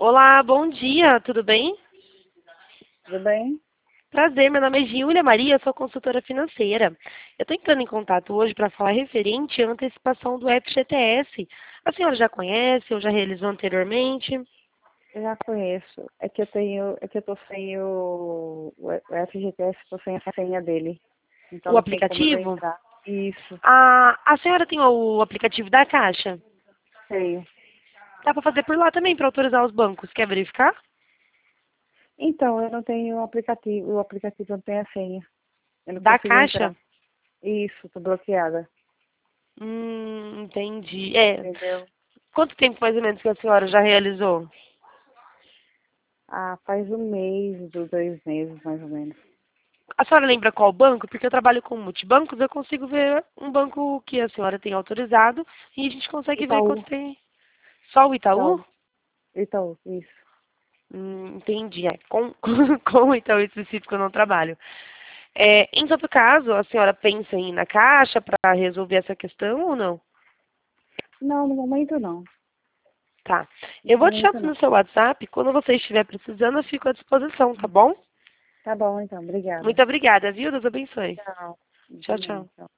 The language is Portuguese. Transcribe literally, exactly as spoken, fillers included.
Olá, bom dia, tudo bem? Tudo bem? Prazer, meu nome é Giulia Maria, sou consultora financeira. Eu estou entrando em contato hoje para falar referente à antecipação do F G T S. A senhora já conhece ou já realizou anteriormente? Eu já conheço. É que eu tenho, é que eu tô sem o, o F G T S, tô sem a senha dele. Então O não tem como eu aplicativo? entrar. Isso, A, a senhora tem o aplicativo da Caixa? tenho. Dá para fazer por lá também, para autorizar os bancos. Quer verificar? Então, eu não tenho o aplicativo, o aplicativo não tem a senha. Eu não Da consigo Caixa? entrar. Isso, tô bloqueada. Hum, entendi. É, Entendeu? quanto tempo mais ou menos que a senhora já realizou? Ah, faz um mês, do- dois meses, mais ou menos. A senhora lembra qual banco? Porque eu trabalho com multibancos, eu consigo ver um banco que a senhora tem autorizado e a gente consegue ver Itaú, quanto tem. Só o Itaú? Itaú, Itaú, isso. Hum, entendi. É, com, com o Itaú específico eu não trabalho. É, em todo caso, a senhora pensa em ir na Caixa para resolver essa questão ou não? Não, no momento não. Tá. No Eu vou deixar momento no não. seu WhatsApp. Quando você estiver precisando, eu fico à disposição, tá bom? Tá bom, então. Obrigada. Muito obrigada, viu? Deus abençoe. Tchau. Tchau, Também, tchau. tchau.